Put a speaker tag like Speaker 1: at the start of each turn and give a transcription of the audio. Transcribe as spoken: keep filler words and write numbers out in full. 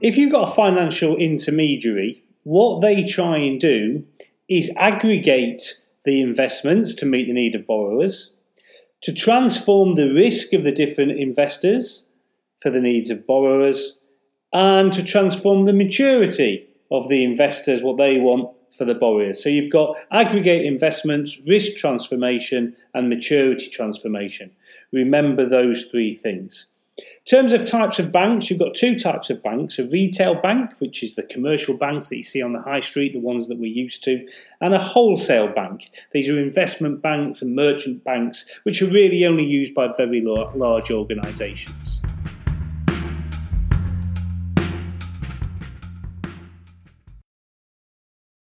Speaker 1: if you've got a financial intermediary, what they try and do is aggregate the investments to meet the need of borrowers, to transform the risk of the different investors for the needs of borrowers, and to transform the maturity of the investors, what they want for the borrowers. So you've got aggregate investments, risk transformation, and maturity transformation. Remember those three things. In terms of types of banks, you've got two types of banks: a retail bank, which is the commercial banks that you see on the high street, the ones that we're used to, and a wholesale bank. These are investment banks and merchant banks, which are really only used by very large organisations.